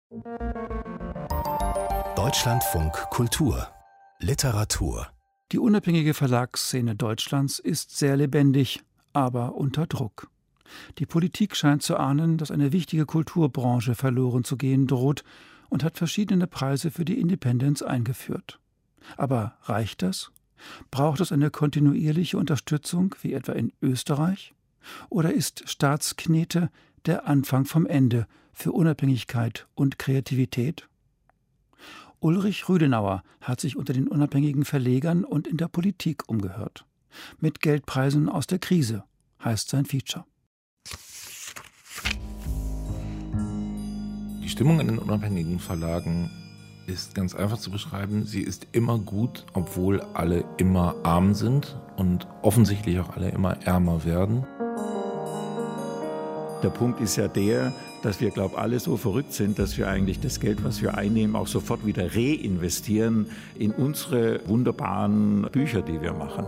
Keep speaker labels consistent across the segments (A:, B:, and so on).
A: Deutschlandfunk Kultur Literatur.
B: Die unabhängige Verlagsszene Deutschlands ist sehr lebendig, aber unter Druck. Die Politik scheint zu ahnen, dass eine wichtige Kulturbranche verloren zu gehen droht und hat verschiedene Preise für die Independents eingeführt. Aber reicht das? Braucht es eine kontinuierliche Unterstützung, wie etwa in Österreich? Oder ist Staatsknete der Anfang vom Ende für Unabhängigkeit und Kreativität? Ulrich Rüdenauer hat sich unter den unabhängigen Verlegern und in der Politik umgehört. Mit Geldpreisen aus der Krise heißt sein Feature.
C: Die Stimmung in den unabhängigen Verlagen ist ganz einfach zu beschreiben. Sie ist immer gut, obwohl alle immer arm sind und offensichtlich auch alle immer ärmer werden.
D: Der Punkt ist ja der, dass wir, glaube ich, alle so verrückt sind, dass wir eigentlich das Geld, was wir einnehmen, auch sofort wieder reinvestieren in unsere wunderbaren Bücher, die wir machen.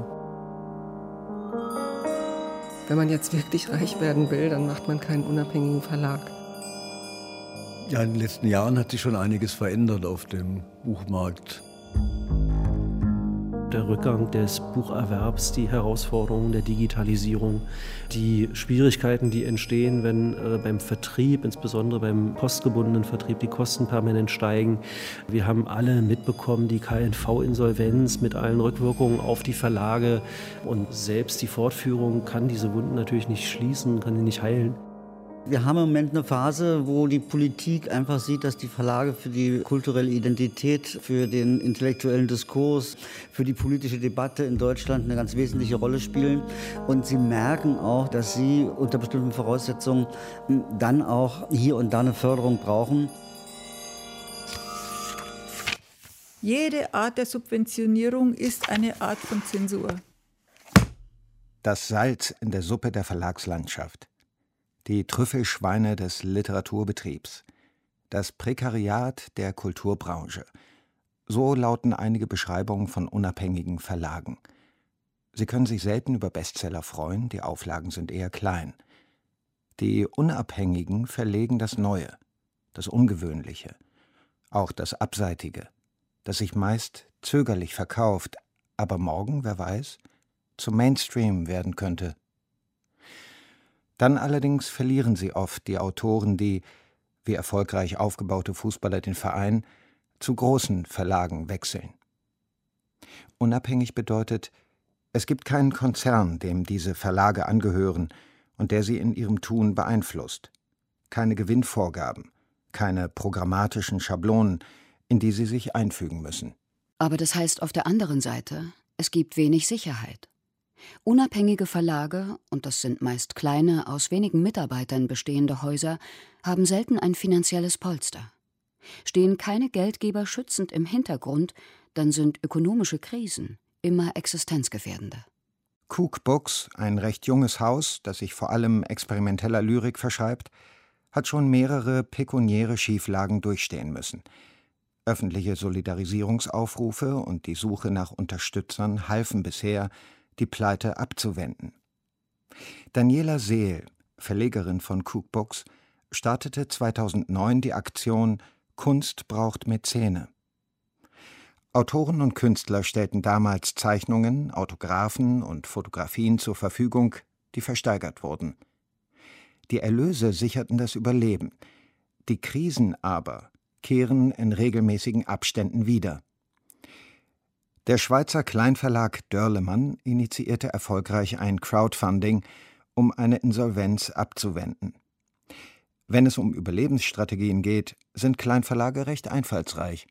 E: Wenn man jetzt wirklich reich werden will, dann macht man keinen unabhängigen Verlag.
F: Ja, in den letzten Jahren hat sich schon einiges verändert auf dem Buchmarkt.
G: Der Rückgang des Bucherwerbs, die Herausforderungen der Digitalisierung, die Schwierigkeiten, die entstehen, wenn beim Vertrieb, insbesondere beim postgebundenen Vertrieb, die Kosten permanent steigen. Wir haben alle mitbekommen, die KNV-Insolvenz mit allen Rückwirkungen auf die Verlage. Und selbst die Fortführung kann diese Wunden natürlich nicht schließen, kann sie nicht heilen.
H: Wir haben im Moment eine Phase, wo die Politik einfach sieht, dass die Verlage für die kulturelle Identität, für den intellektuellen Diskurs, für die politische Debatte in Deutschland eine ganz wesentliche Rolle spielen. Und sie merken auch, dass sie unter bestimmten Voraussetzungen dann auch hier und da eine Förderung brauchen.
I: Jede Art der Subventionierung ist eine Art von Zensur.
J: Das Salz in der Suppe der Verlagslandschaft. Die Trüffelschweine des Literaturbetriebs. Das Prekariat der Kulturbranche. So lauten einige Beschreibungen von unabhängigen Verlagen. Sie können sich selten über Bestseller freuen, die Auflagen sind eher klein. Die Unabhängigen verlegen das Neue, das Ungewöhnliche, auch das Abseitige, das sich meist zögerlich verkauft, aber morgen, wer weiß, zum Mainstream werden könnte. Dann allerdings verlieren sie oft die Autoren, die, wie erfolgreich aufgebaute Fußballer den Verein, zu großen Verlagen wechseln. Unabhängig bedeutet, es gibt keinen Konzern, dem diese Verlage angehören und der sie in ihrem Tun beeinflusst. Keine Gewinnvorgaben, keine programmatischen Schablonen, in die sie sich einfügen müssen.
K: Aber das heißt auf der anderen Seite, es gibt wenig Sicherheit. Unabhängige Verlage, und das sind meist kleine, aus wenigen Mitarbeitern bestehende Häuser, haben selten ein finanzielles Polster. Stehen keine Geldgeber schützend im Hintergrund, dann sind ökonomische Krisen immer existenzgefährdender.
J: Cook Books, ein recht junges Haus, das sich vor allem experimenteller Lyrik verschreibt, hat schon mehrere pekuniäre Schieflagen durchstehen müssen. Öffentliche Solidarisierungsaufrufe und die Suche nach Unterstützern halfen bisher, die Pleite abzuwenden. Daniela Seel, Verlegerin von Cook Books, startete 2009 die Aktion Kunst braucht Mäzene. Autoren und Künstler stellten damals Zeichnungen, Autographen und Fotografien zur Verfügung, die versteigert wurden. Die Erlöse sicherten das Überleben. Die Krisen aber kehren in regelmäßigen Abständen wieder. Der Schweizer Kleinverlag Dörlemann initiierte erfolgreich ein Crowdfunding, um eine Insolvenz abzuwenden. Wenn es um Überlebensstrategien geht, sind Kleinverlage recht einfallsreich.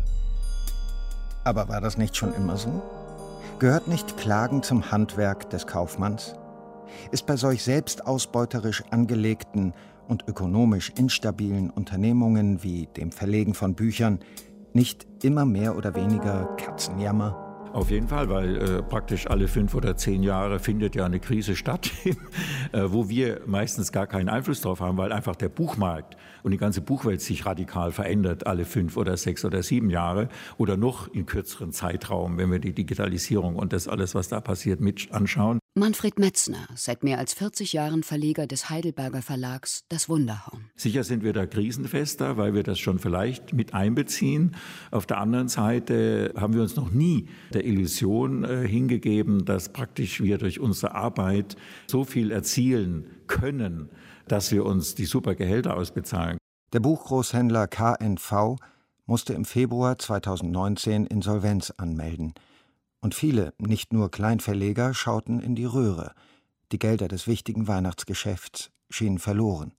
J: Aber war das nicht schon immer so? Gehört nicht Klagen zum Handwerk des Kaufmanns? Ist bei solch selbstausbeuterisch angelegten und ökonomisch instabilen Unternehmungen wie dem Verlegen von Büchern nicht immer mehr oder weniger Katzenjammer?
D: Auf jeden Fall, weil praktisch alle 5 oder 10 Jahre findet ja eine Krise statt, wo wir meistens gar keinen Einfluss drauf haben, weil einfach der Buchmarkt und die ganze Buchwelt sich radikal verändert, alle 5 oder 6 oder 7 Jahre oder noch in kürzeren Zeitraum, wenn wir die Digitalisierung und das alles, was da passiert, mit anschauen.
K: Manfred Metzner, seit mehr als 40 Jahren Verleger des Heidelberger Verlags Das Wunderhorn.
D: Sicher sind wir da krisenfester, weil wir das schon vielleicht mit einbeziehen. Auf der anderen Seite haben wir uns noch nie der Illusion hingegeben, dass praktisch wir durch unsere Arbeit so viel erzielen können, dass wir uns die super Gehälter ausbezahlen.
J: Der Buchgroßhändler K&V musste im Februar 2019 Insolvenz anmelden. Und viele, nicht nur Kleinverleger, schauten in die Röhre. Die Gelder des wichtigen Weihnachtsgeschäfts schienen verloren.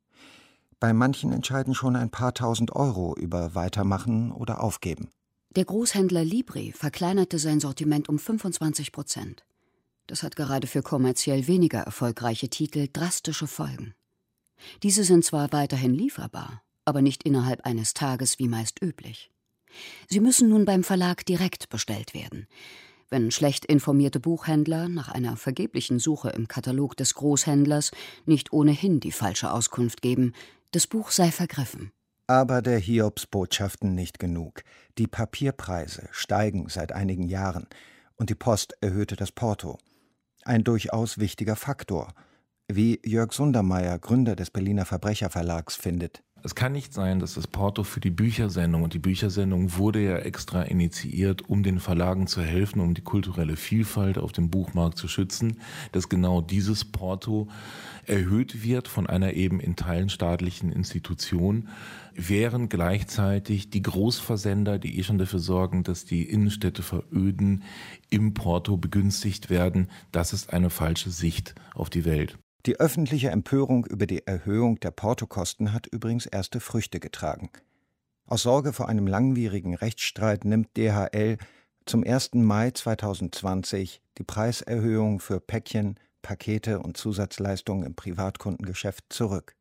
J: Bei manchen entscheiden schon ein paar tausend Euro über Weitermachen oder Aufgeben.
K: Der Großhändler Libri verkleinerte sein Sortiment um 25%. Das hat gerade für kommerziell weniger erfolgreiche Titel drastische Folgen. Diese sind zwar weiterhin lieferbar, aber nicht innerhalb eines Tages wie meist üblich. Sie müssen nun beim Verlag direkt bestellt werden. Wenn schlecht informierte Buchhändler nach einer vergeblichen Suche im Katalog des Großhändlers nicht ohnehin die falsche Auskunft geben, das Buch sei vergriffen.
J: Aber der Hiobsbotschaften nicht genug. Die Papierpreise steigen seit einigen Jahren und die Post erhöhte das Porto. Ein durchaus wichtiger Faktor, wie Jörg Sundermeier, Gründer des Berliner Verbrecherverlags, findet.
C: Es kann nicht sein, dass das Porto für die Büchersendung, und die Büchersendung wurde ja extra initiiert, um den Verlagen zu helfen, um die kulturelle Vielfalt auf dem Buchmarkt zu schützen, dass genau dieses Porto erhöht wird von einer eben in Teilen staatlichen Institution, während gleichzeitig die Großversender, die schon dafür sorgen, dass die Innenstädte veröden, im Porto begünstigt werden. Das ist eine falsche Sicht auf die Welt.
J: Die öffentliche Empörung über die Erhöhung der Portokosten hat übrigens erste Früchte getragen. Aus Sorge vor einem langwierigen Rechtsstreit nimmt DHL zum 1. Mai 2020 die Preiserhöhung für Päckchen, Pakete und Zusatzleistungen im Privatkundengeschäft zurück.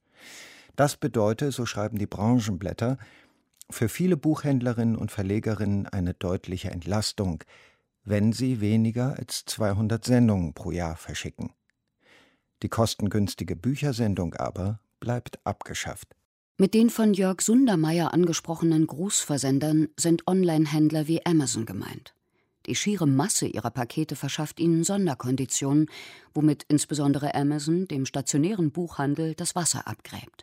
J: Das bedeute, so schreiben die Branchenblätter, für viele Buchhändlerinnen und Verlegerinnen eine deutliche Entlastung, wenn sie weniger als 200 Sendungen pro Jahr verschicken. Die kostengünstige Büchersendung aber bleibt abgeschafft.
K: Mit den von Jörg Sundermeier angesprochenen Großversendern sind Online-Händler wie Amazon gemeint. Die schiere Masse ihrer Pakete verschafft ihnen Sonderkonditionen, womit insbesondere Amazon dem stationären Buchhandel das Wasser abgräbt.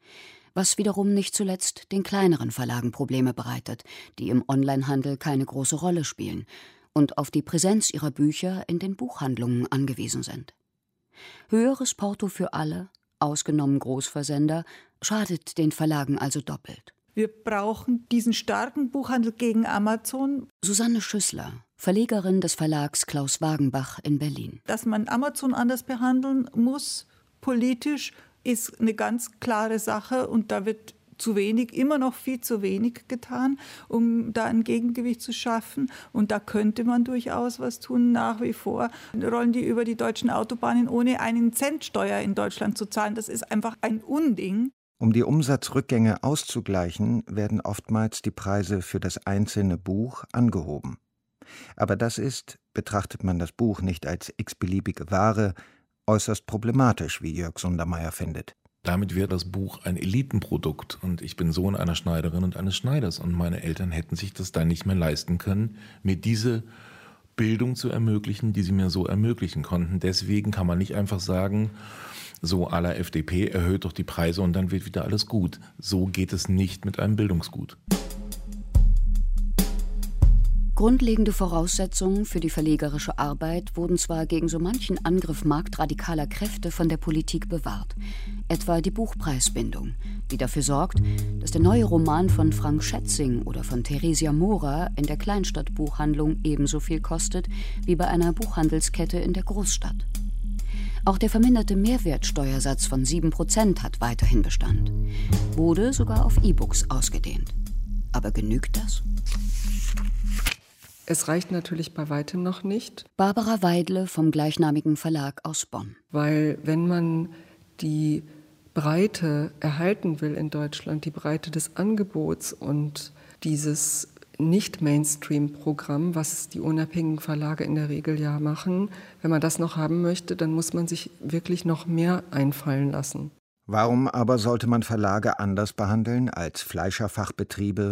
K: Was wiederum nicht zuletzt den kleineren Verlagen Probleme bereitet, die im Onlinehandel keine große Rolle spielen und auf die Präsenz ihrer Bücher in den Buchhandlungen angewiesen sind. Höheres Porto für alle, ausgenommen Großversender, schadet den Verlagen also doppelt.
I: Wir brauchen diesen starken Buchhandel gegen Amazon.
K: Susanne Schüssler, Verlegerin des Verlags Klaus Wagenbach in Berlin.
I: Dass man Amazon anders behandeln muss, politisch, ist eine ganz klare Sache und da wird zu wenig, immer noch viel zu wenig getan, um da ein Gegengewicht zu schaffen. Und da könnte man durchaus was tun. Nach wie vor rollen die über die deutschen Autobahnen, ohne einen Cent Steuer in Deutschland zu zahlen. Das ist einfach ein Unding.
J: Um die Umsatzrückgänge auszugleichen, werden oftmals die Preise für das einzelne Buch angehoben. Aber das ist, betrachtet man das Buch nicht als x-beliebige Ware, äußerst problematisch, wie Jörg Sundermeier findet.
C: Damit wird das Buch ein Elitenprodukt und ich bin Sohn einer Schneiderin und eines Schneiders und meine Eltern hätten sich das dann nicht mehr leisten können, mir diese Bildung zu ermöglichen, die sie mir so ermöglichen konnten. Deswegen kann man nicht einfach sagen, so à la FDP, erhöht doch die Preise und dann wird wieder alles gut. So geht es nicht mit einem Bildungsgut.
K: Grundlegende Voraussetzungen für die verlegerische Arbeit wurden zwar gegen so manchen Angriff marktradikaler Kräfte von der Politik bewahrt, etwa die Buchpreisbindung, die dafür sorgt, dass der neue Roman von Frank Schätzing oder von Theresia Mora in der Kleinstadtbuchhandlung ebenso viel kostet wie bei einer Buchhandelskette in der Großstadt. Auch der verminderte Mehrwertsteuersatz von 7% hat weiterhin Bestand, wurde sogar auf E-Books ausgedehnt. Aber genügt das?
E: Es reicht natürlich bei weitem noch nicht.
K: Barbara Weidle vom gleichnamigen Verlag aus Bonn.
E: Weil wenn man die Breite erhalten will in Deutschland, die Breite des Angebots und dieses Nicht-Mainstream-Programm, was die unabhängigen Verlage in der Regel ja machen, wenn man das noch haben möchte, dann muss man sich wirklich noch mehr einfallen lassen.
J: Warum aber sollte man Verlage anders behandeln als Fleischerfachbetriebe,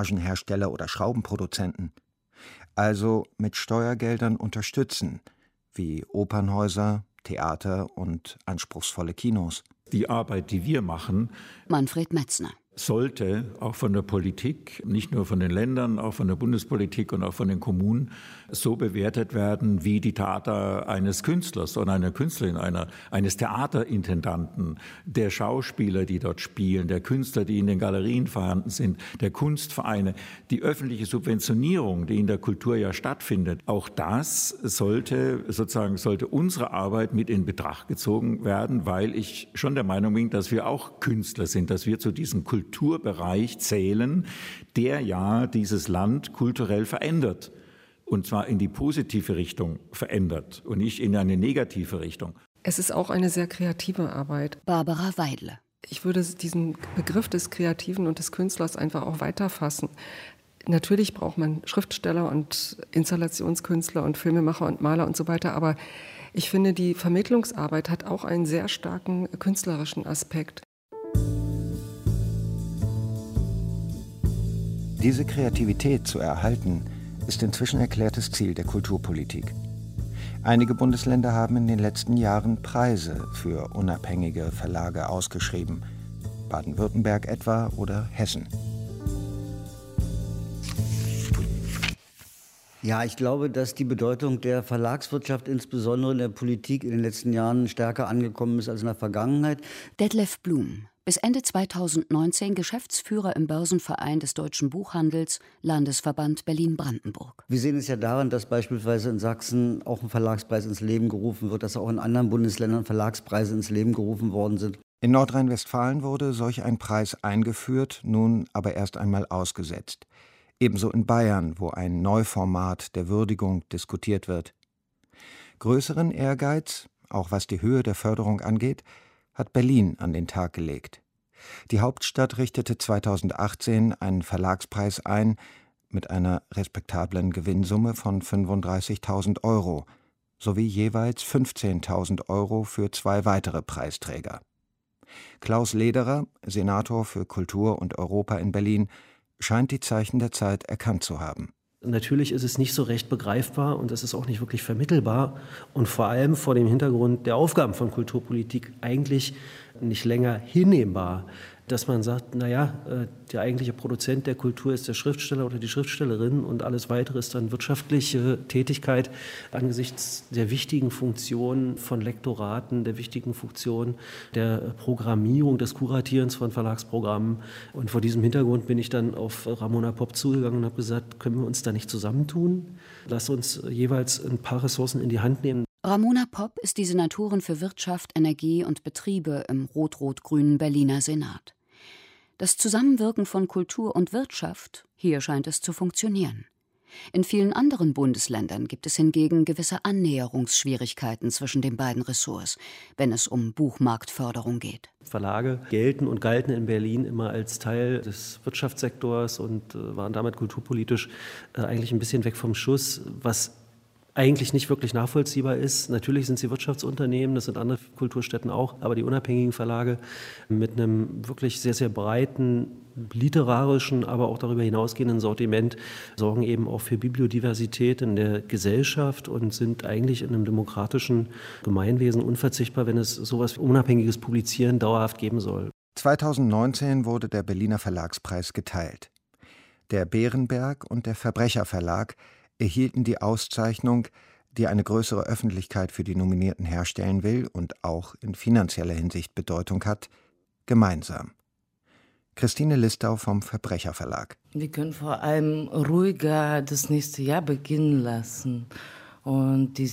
J: Kartonagenhersteller oder Schraubenproduzenten? Also mit Steuergeldern unterstützen, wie Opernhäuser, Theater und anspruchsvolle Kinos.
D: Die Arbeit, die wir machen,
K: Manfred Metzner,
D: sollte auch von der Politik, nicht nur von den Ländern, auch von der Bundespolitik und auch von den Kommunen so bewertet werden wie die Theater eines Künstlers oder einer Künstlerin, eines Theaterintendanten, der Schauspieler, die dort spielen, der Künstler, die in den Galerien vorhanden sind, der Kunstvereine, die öffentliche Subventionierung, die in der Kultur ja stattfindet. Auch das sollte unsere Arbeit mit in Betracht gezogen werden, weil ich schon der Meinung bin, dass wir auch Künstler sind, dass wir zu diesem Kulturbereich zählen, der ja dieses Land kulturell verändert. Und zwar in die positive Richtung verändert und nicht in eine negative Richtung.
E: Es ist auch eine sehr kreative Arbeit.
K: Barbara Weidle.
E: Ich würde diesen Begriff des Kreativen und des Künstlers einfach auch weiterfassen. Natürlich braucht man Schriftsteller und Installationskünstler und Filmemacher und Maler und so weiter, aber ich finde, die Vermittlungsarbeit hat auch einen sehr starken künstlerischen Aspekt.
J: Diese Kreativität zu erhalten, ist inzwischen erklärtes Ziel der Kulturpolitik. Einige Bundesländer haben in den letzten Jahren Preise für unabhängige Verlage ausgeschrieben. Baden-Württemberg etwa oder Hessen.
H: Ja, ich glaube, dass die Bedeutung der Verlagswirtschaft insbesondere in der Politik in den letzten Jahren stärker angekommen ist als in der Vergangenheit.
K: Detlef Blum, bis Ende 2019 Geschäftsführer im Börsenverein des Deutschen Buchhandels, Landesverband Berlin-Brandenburg.
H: Wir sehen es ja daran, dass beispielsweise in Sachsen auch ein Verlagspreis ins Leben gerufen wird, dass auch in anderen Bundesländern Verlagspreise ins Leben gerufen worden sind.
J: In Nordrhein-Westfalen wurde solch ein Preis eingeführt, nun aber erst einmal ausgesetzt. Ebenso in Bayern, wo ein Neuformat der Würdigung diskutiert wird. Größeren Ehrgeiz, auch was die Höhe der Förderung angeht, hat Berlin an den Tag gelegt. Die Hauptstadt richtete 2018 einen Verlagspreis ein mit einer respektablen Gewinnsumme von 35.000 € sowie jeweils 15.000 € für 2 weitere Preisträger. Klaus Lederer, Senator für Kultur und Europa in Berlin, scheint die Zeichen der Zeit erkannt zu haben.
G: Natürlich ist es nicht so recht begreifbar und es ist auch nicht wirklich vermittelbar und vor allem vor dem Hintergrund der Aufgaben von Kulturpolitik eigentlich nicht länger hinnehmbar, dass man sagt, der eigentliche Produzent der Kultur ist der Schriftsteller oder die Schriftstellerin und alles Weitere ist dann wirtschaftliche Tätigkeit angesichts der wichtigen Funktion von Lektoraten, der wichtigen Funktion der Programmierung, des Kuratierens von Verlagsprogrammen. Und vor diesem Hintergrund bin ich dann auf Ramona Popp zugegangen und habe gesagt, können wir uns da nicht zusammentun? Lass uns jeweils ein paar Ressourcen in die Hand nehmen.
K: Ramona Popp ist die Senatorin für Wirtschaft, Energie und Betriebe im rot-rot-grünen Berliner Senat. Das Zusammenwirken von Kultur und Wirtschaft, hier scheint es zu funktionieren. In vielen anderen Bundesländern gibt es hingegen gewisse Annäherungsschwierigkeiten zwischen den beiden Ressorts, wenn es um Buchmarktförderung geht.
G: Verlage gelten und galten in Berlin immer als Teil des Wirtschaftssektors und waren damit kulturpolitisch eigentlich ein bisschen weg vom Schuss, was eigentlich nicht wirklich nachvollziehbar ist. Natürlich sind sie Wirtschaftsunternehmen, das sind andere Kulturstätten auch, aber die unabhängigen Verlage mit einem wirklich sehr, sehr breiten literarischen, aber auch darüber hinausgehenden Sortiment sorgen eben auch für Bibliodiversität in der Gesellschaft und sind eigentlich in einem demokratischen Gemeinwesen unverzichtbar, wenn es sowas wie unabhängiges Publizieren dauerhaft geben soll.
J: 2019 wurde der Berliner Verlagspreis geteilt. Der Bärenberg und der Verbrecherverlag erhielten die Auszeichnung, die eine größere Öffentlichkeit für die Nominierten herstellen will und auch in finanzieller Hinsicht Bedeutung hat, gemeinsam. Christine Listau vom Verbrecherverlag.
L: Wir können vor allem ruhiger das nächste Jahr beginnen lassen. Und die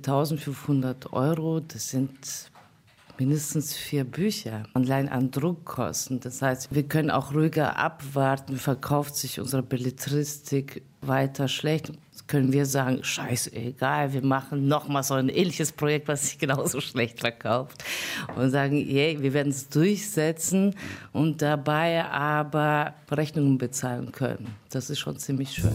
L: 17.500 €, das sind mindestens 4 Bücher, allein an Druckkosten. Das heißt, wir können auch ruhiger abwarten, verkauft sich unsere Belletristik weiter schlecht. Können wir sagen, scheiße, egal, wir machen nochmal so ein ähnliches Projekt, was sich genauso schlecht verkauft. Und sagen, wir werden es durchsetzen und dabei aber Rechnungen bezahlen können. Das ist schon ziemlich schön.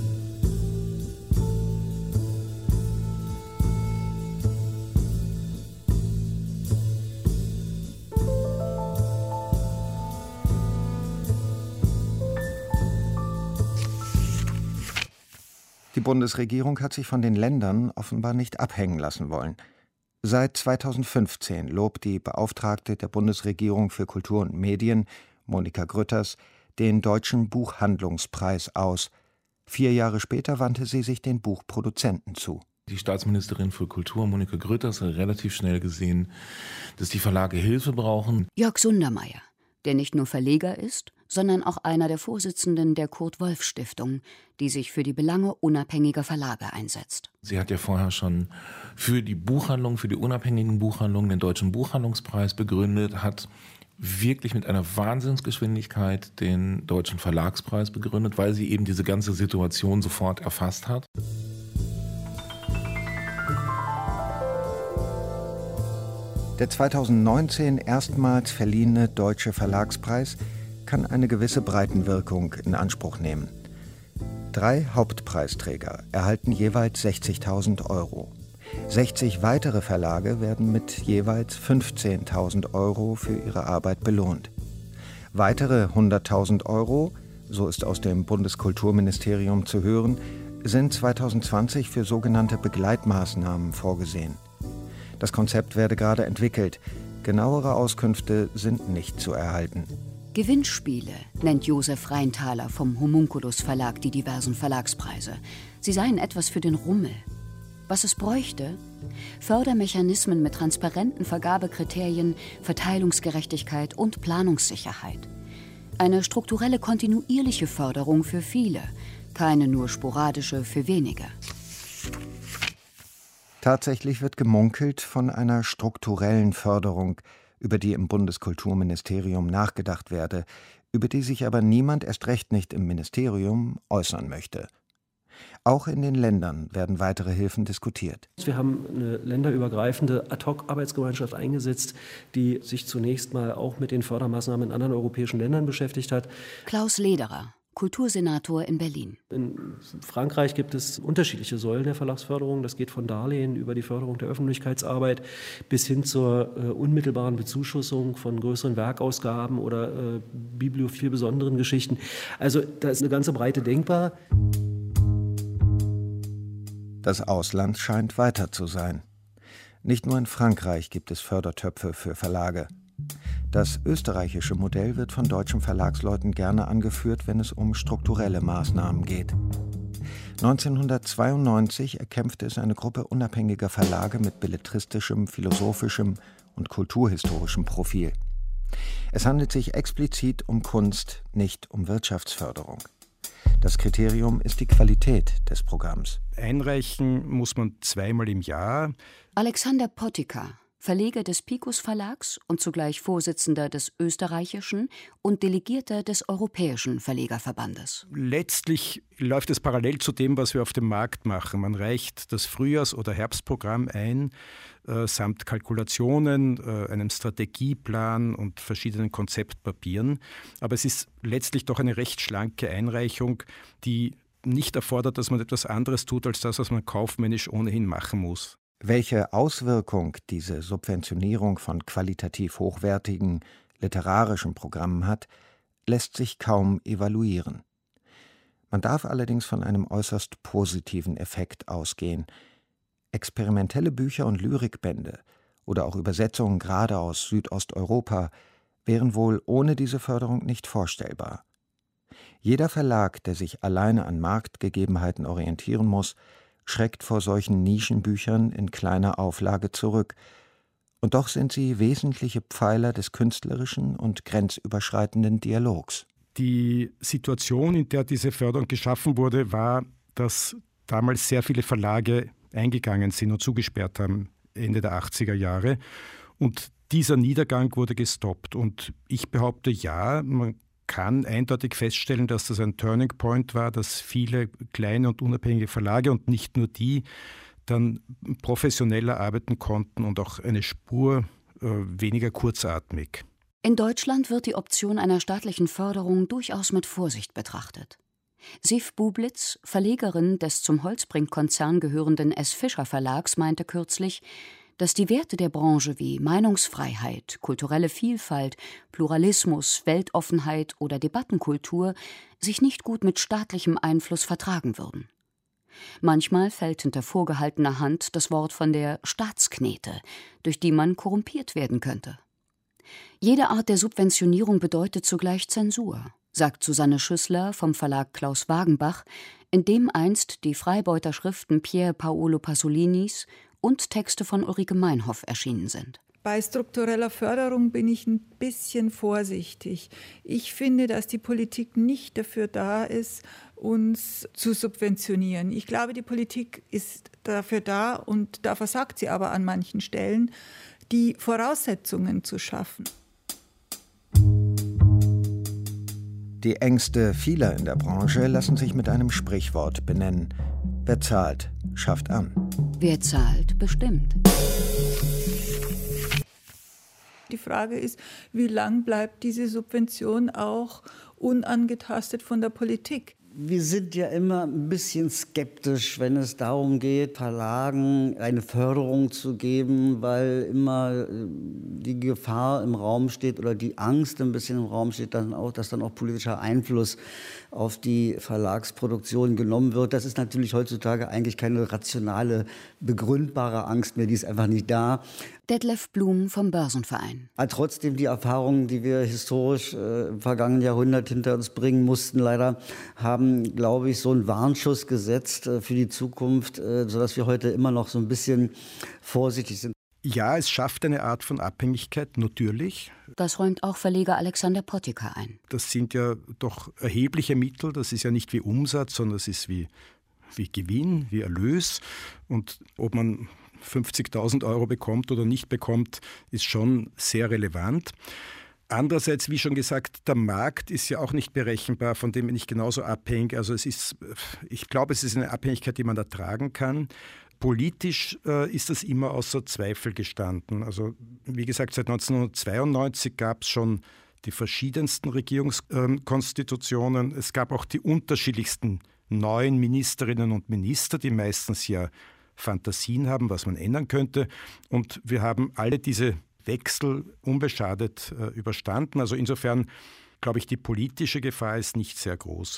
J: Die Bundesregierung hat sich von den Ländern offenbar nicht abhängen lassen wollen. Seit 2015 lobt die Beauftragte der Bundesregierung für Kultur und Medien, Monika Grütters, den Deutschen Buchhandlungspreis aus. 4 Jahre später wandte sie sich den Buchproduzenten zu.
C: Die Staatsministerin für Kultur, Monika Grütters, hat relativ schnell gesehen, dass die Verlage Hilfe brauchen.
K: Jörg Sundermeier, der nicht nur Verleger ist, sondern auch einer der Vorsitzenden der Kurt-Wolf-Stiftung, die sich für die Belange unabhängiger Verlage einsetzt.
C: Sie hat ja vorher schon für die Buchhandlung, für die unabhängigen Buchhandlungen den Deutschen Buchhandlungspreis begründet, hat wirklich mit einer Wahnsinnsgeschwindigkeit den Deutschen Verlagspreis begründet, weil sie eben diese ganze Situation sofort erfasst hat.
J: Der 2019 erstmals verliehene Deutsche Verlagspreis kann eine gewisse Breitenwirkung in Anspruch nehmen. 3 Hauptpreisträger erhalten jeweils 60.000 Euro. 60 weitere Verlage werden mit jeweils 15.000 Euro für ihre Arbeit belohnt. Weitere 100.000 Euro, so ist aus dem Bundeskulturministerium zu hören, sind 2020 für sogenannte Begleitmaßnahmen vorgesehen. Das Konzept werde gerade entwickelt. Genauere Auskünfte sind nicht zu erhalten.
K: Gewinnspiele nennt Josef Rheintaler vom Homunculus Verlag die diversen Verlagspreise. Sie seien etwas für den Rummel. Was es bräuchte? Fördermechanismen mit transparenten Vergabekriterien, Verteilungsgerechtigkeit und Planungssicherheit. Eine strukturelle, kontinuierliche Förderung für viele, keine nur sporadische für wenige.
J: Tatsächlich wird gemunkelt von einer strukturellen Förderung, über die im Bundeskulturministerium nachgedacht werde, über die sich aber niemand, erst recht nicht im Ministerium, äußern möchte. Auch in den Ländern werden weitere Hilfen diskutiert.
G: Wir haben eine länderübergreifende Ad-hoc-Arbeitsgemeinschaft eingesetzt, die sich zunächst mal auch mit den Fördermaßnahmen in anderen europäischen Ländern beschäftigt hat.
K: Klaus Lederer, Kultursenator in Berlin.
G: In Frankreich gibt es unterschiedliche Säulen der Verlagsförderung. Das geht von Darlehen über die Förderung der Öffentlichkeitsarbeit bis hin zur unmittelbaren Bezuschussung von größeren Werkausgaben oder bibliophil besonderen Geschichten. Also da ist eine ganze Breite denkbar.
J: Das Ausland scheint weiter zu sein. Nicht nur in Frankreich gibt es Fördertöpfe für Verlage. Das österreichische Modell wird von deutschen Verlagsleuten gerne angeführt, wenn es um strukturelle Maßnahmen geht. 1992 erkämpfte es eine Gruppe unabhängiger Verlage mit belletristischem, philosophischem und kulturhistorischem Profil. Es handelt sich explizit um Kunst, nicht um Wirtschaftsförderung. Das Kriterium ist die Qualität des Programms.
M: Einreichen muss man 2-mal im Jahr.
K: Alexander Pottika, Verleger des Picus Verlags und zugleich Vorsitzender des österreichischen und Delegierter des Europäischen Verlegerverbandes.
M: Letztlich läuft es parallel zu dem, was wir auf dem Markt machen. Man reicht das Frühjahrs- oder Herbstprogramm ein, samt Kalkulationen, einem Strategieplan und verschiedenen Konzeptpapieren. Aber es ist letztlich doch eine recht schlanke Einreichung, die nicht erfordert, dass man etwas anderes tut, als das, was man kaufmännisch ohnehin machen muss.
J: Welche Auswirkung diese Subventionierung von qualitativ hochwertigen literarischen Programmen hat, lässt sich kaum evaluieren. Man darf allerdings von einem äußerst positiven Effekt ausgehen. Experimentelle Bücher und Lyrikbände oder auch Übersetzungen gerade aus Südosteuropa wären wohl ohne diese Förderung nicht vorstellbar. Jeder Verlag, der sich alleine an Marktgegebenheiten orientieren muss, schreckt vor solchen Nischenbüchern in kleiner Auflage zurück. Und doch sind sie wesentliche Pfeiler des künstlerischen und grenzüberschreitenden Dialogs.
M: Die Situation, in der diese Förderung geschaffen wurde, war, dass damals sehr viele Verlage eingegangen sind und zugesperrt haben, Ende der 80er Jahre. Und dieser Niedergang wurde gestoppt. Und ich behaupte, ja, man kann eindeutig feststellen, dass das ein Turning Point war, dass viele kleine und unabhängige Verlage und nicht nur die dann professioneller arbeiten konnten und auch eine Spur weniger kurzatmig.
K: In Deutschland wird die Option einer staatlichen Förderung durchaus mit Vorsicht betrachtet. Sif Bublitz, Verlegerin des zum Holzbrink-Konzern gehörenden S. Fischer Verlags, meinte kürzlich, dass die Werte der Branche wie Meinungsfreiheit, kulturelle Vielfalt, Pluralismus, Weltoffenheit oder Debattenkultur sich nicht gut mit staatlichem Einfluss vertragen würden. Manchmal fällt hinter vorgehaltener Hand das Wort von der Staatsknete, durch die man korrumpiert werden könnte. Jede Art der Subventionierung bedeutet zugleich Zensur, sagt Susanne Schüssler vom Verlag Klaus Wagenbach, in dem einst die Freibeuter-Schriften Pier Paolo Pasolinis und Texte von Ulrike Meinhof erschienen sind.
I: Bei struktureller Förderung bin ich ein bisschen vorsichtig. Ich finde, dass die Politik nicht dafür da ist, uns zu subventionieren. Ich glaube, die Politik ist dafür da, und da versagt sie aber an manchen Stellen, die Voraussetzungen zu schaffen.
J: Die Ängste vieler in der Branche lassen sich mit einem Sprichwort benennen. Wer zahlt, schafft an.
K: Wer zahlt, bestimmt.
I: Die Frage ist, wie lang bleibt diese Subvention auch unangetastet von der Politik?
H: Wir sind ja immer ein bisschen skeptisch, wenn es darum geht, Verlagen eine Förderung zu geben, weil immer die Gefahr im Raum steht oder die Angst ein bisschen im Raum steht, dass dann auch politischer Einfluss auf die Verlagsproduktion genommen wird. Das ist natürlich heutzutage eigentlich keine rationale, begründbare Angst mehr, die ist einfach nicht da.
K: Detlef Blum vom Börsenverein.
H: Aber trotzdem die Erfahrungen, die wir historisch im vergangenen Jahrhundert hinter uns bringen mussten, leider, haben, glaube ich, so einen Warnschuss gesetzt für die Zukunft, sodass wir heute immer noch so ein bisschen vorsichtig sind.
M: Ja, es schafft eine Art von Abhängigkeit, natürlich.
K: Das räumt auch Verleger Alexander Pottiker ein.
M: Das sind ja doch erhebliche Mittel. Das ist ja nicht wie Umsatz, sondern es ist wie Gewinn, wie Erlös. Und ob man 50.000 € bekommt oder nicht bekommt, ist schon sehr relevant. Andererseits, wie schon gesagt, der Markt ist ja auch nicht berechenbar, von dem bin ich genauso abhängig. Also ich glaube, es ist eine Abhängigkeit, die man ertragen kann. Politisch ist das immer außer Zweifel gestanden. Also wie gesagt, seit 1992 gab es schon die verschiedensten Regierungskonstitutionen. Es gab auch die unterschiedlichsten neuen Ministerinnen und Minister, die meistens ja Fantasien haben, was man ändern könnte. Und wir haben alle diese Wechsel unbeschadet überstanden. Also insofern glaube ich, die politische Gefahr ist nicht sehr groß.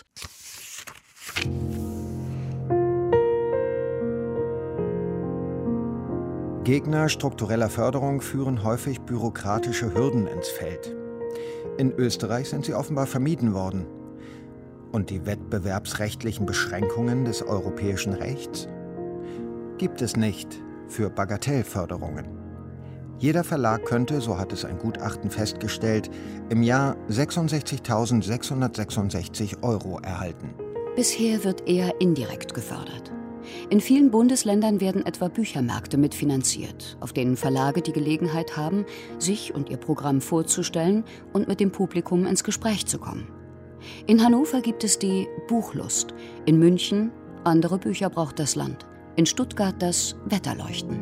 J: Gegner struktureller Förderung führen häufig bürokratische Hürden ins Feld. In Österreich sind sie offenbar vermieden worden. Und die wettbewerbsrechtlichen Beschränkungen des europäischen Rechts gibt es nicht für Bagatellförderungen. Jeder Verlag könnte, so hat es ein Gutachten festgestellt, im Jahr 66.666 € erhalten.
K: Bisher wird eher indirekt gefördert. In vielen Bundesländern werden etwa Büchermärkte mitfinanziert, auf denen Verlage die Gelegenheit haben, sich und ihr Programm vorzustellen und mit dem Publikum ins Gespräch zu kommen. In Hannover gibt es die Buchlust, in München Andere Bücher braucht das Land, in Stuttgart das Wetterleuchten.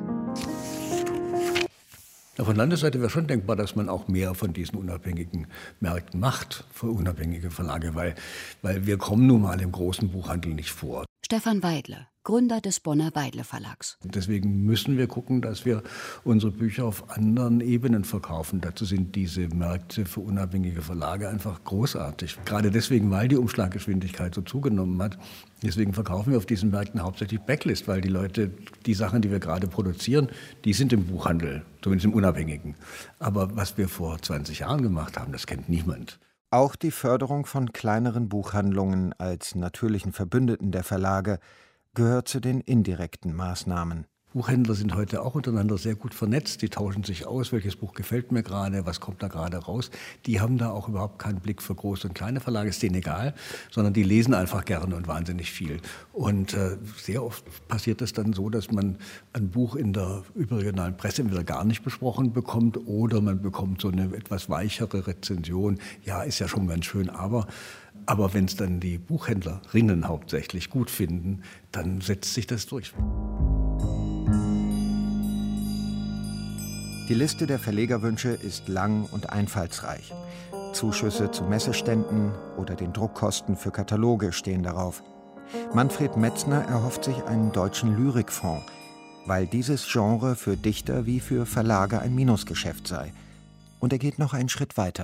F: Von Landesseite wäre schon denkbar, dass man auch mehr von diesen unabhängigen Märkten macht, für unabhängige Verlage, weil wir kommen nun mal im großen Buchhandel nicht vor.
K: Stefan Weidle, Gründer des Bonner Weidle Verlags.
F: Deswegen müssen wir gucken, dass wir unsere Bücher auf anderen Ebenen verkaufen. Dazu sind diese Märkte für unabhängige Verlage einfach großartig. Gerade deswegen, weil die Umschlaggeschwindigkeit so zugenommen hat. Deswegen verkaufen wir auf diesen Märkten hauptsächlich Backlist, weil die Leute, die Sachen, die wir gerade produzieren, die sind im Buchhandel, zumindest im Unabhängigen. Aber was wir vor 20 Jahren gemacht haben, das kennt niemand.
J: Auch die Förderung von kleineren Buchhandlungen als natürlichen Verbündeten der Verlage gehört zu den indirekten Maßnahmen.
F: Buchhändler sind heute auch untereinander sehr gut vernetzt. Die tauschen sich aus, welches Buch gefällt mir gerade, was kommt da gerade raus. Die haben da auch überhaupt keinen Blick für große und kleine Verlage, ist denen egal, sondern die lesen einfach gerne und wahnsinnig viel. Und sehr oft passiert es dann so, dass man ein Buch in der überregionalen Presse entweder gar nicht besprochen bekommt oder man bekommt so eine etwas weichere Rezension. Ja, ist ja schon ganz schön, aber wenn es dann die Buchhändlerinnen hauptsächlich gut finden, dann setzt sich das durch.
J: Die Liste der Verlegerwünsche ist lang und einfallsreich. Zuschüsse zu Messeständen oder den Druckkosten für Kataloge stehen darauf. Manfred Metzner erhofft sich einen deutschen Lyrikfonds, weil dieses Genre für Dichter wie für Verlage ein Minusgeschäft sei. Und er geht noch einen Schritt weiter.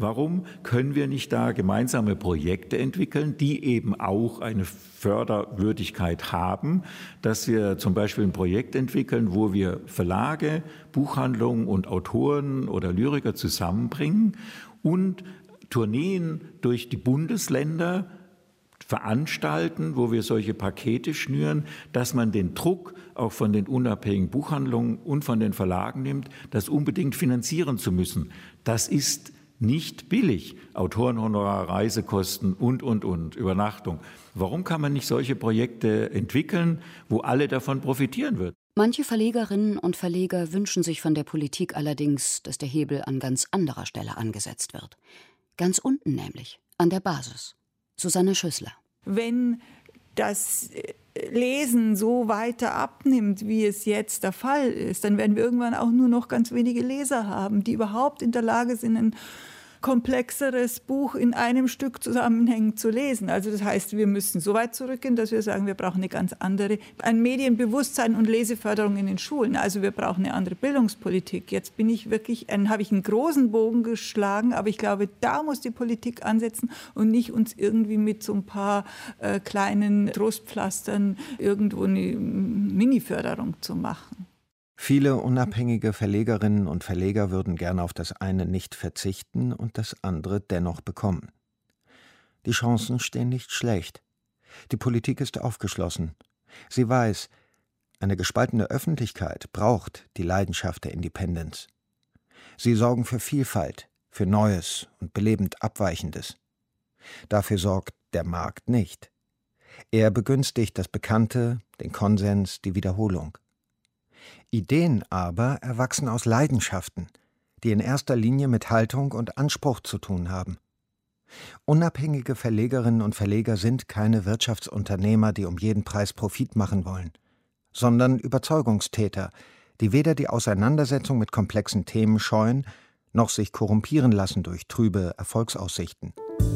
D: Warum können wir nicht da gemeinsame Projekte entwickeln, die eben auch eine Förderwürdigkeit haben, dass wir zum Beispiel ein Projekt entwickeln, wo wir Verlage, Buchhandlungen und Autoren oder Lyriker zusammenbringen und Tourneen durch die Bundesländer veranstalten, wo wir solche Pakete schnüren, dass man den Druck auch von den unabhängigen Buchhandlungen und von den Verlagen nimmt, das unbedingt finanzieren zu müssen. Das ist nicht billig. Autorenhonorar, Reisekosten und, Übernachtung. Warum kann man nicht solche Projekte entwickeln, wo alle davon profitieren würden?
K: Manche Verlegerinnen und Verleger wünschen sich von der Politik allerdings, dass der Hebel an ganz anderer Stelle angesetzt wird. Ganz unten nämlich, an der Basis. Susanne Schüssler.
I: Wenn das Lesen so weiter abnimmt, wie es jetzt der Fall ist, dann werden wir irgendwann auch nur noch ganz wenige Leser haben, die überhaupt in der Lage sind, ein komplexeres Buch in einem Stück zusammenhängend zu lesen. Also das heißt, wir müssen so weit zurückgehen, dass wir sagen, wir brauchen ein Medienbewusstsein und Leseförderung in den Schulen. Also wir brauchen eine andere Bildungspolitik. Jetzt habe ich einen großen Bogen geschlagen, aber ich glaube, da muss die Politik ansetzen und nicht uns irgendwie mit so ein paar kleinen Trostpflastern irgendwo eine Mini-Förderung zu machen.
J: Viele unabhängige Verlegerinnen und Verleger würden gerne auf das eine nicht verzichten und das andere dennoch bekommen. Die Chancen stehen nicht schlecht. Die Politik ist aufgeschlossen. Sie weiß, eine gespaltene Öffentlichkeit braucht die Leidenschaft der Independence. Sie sorgen für Vielfalt, für Neues und belebend Abweichendes. Dafür sorgt der Markt nicht. Er begünstigt das Bekannte, den Konsens, die Wiederholung. Ideen aber erwachsen aus Leidenschaften, die in erster Linie mit Haltung und Anspruch zu tun haben. Unabhängige Verlegerinnen und Verleger sind keine Wirtschaftsunternehmer, die um jeden Preis Profit machen wollen, sondern Überzeugungstäter, die weder die Auseinandersetzung mit komplexen Themen scheuen, noch sich korrumpieren lassen durch trübe Erfolgsaussichten.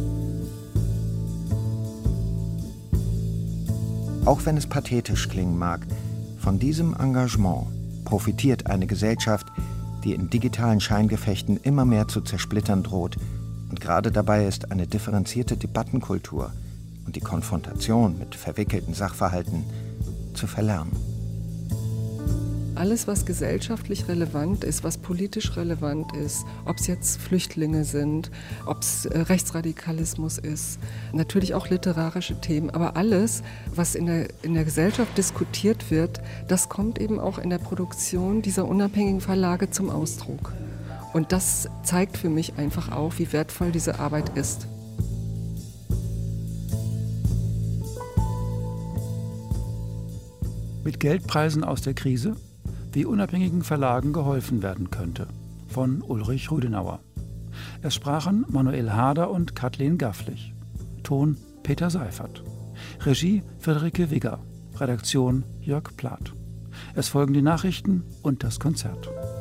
J: Auch wenn es pathetisch klingen mag, von diesem Engagement profitiert eine Gesellschaft, die in digitalen Scheingefechten immer mehr zu zersplittern droht und gerade dabei ist, eine differenzierte Debattenkultur und die Konfrontation mit verwickelten Sachverhalten zu verlernen.
E: Alles, was gesellschaftlich relevant ist, was politisch relevant ist, ob es jetzt Flüchtlinge sind, ob es Rechtsradikalismus ist, natürlich auch literarische Themen, aber alles, was in der Gesellschaft diskutiert wird, das kommt eben auch in der Produktion dieser unabhängigen Verlage zum Ausdruck. Und das zeigt für mich einfach auch, wie wertvoll diese Arbeit ist.
B: Mit Geldpreisen aus der Krise? Wie unabhängigen Verlagen geholfen werden könnte. Von Ulrich Rüdenauer. Es sprachen Manuel Harder und Kathleen Gafflich. Ton Peter Seifert. Regie Friederike Wigger. Redaktion Jörg Plath. Es folgen die Nachrichten und das Konzert.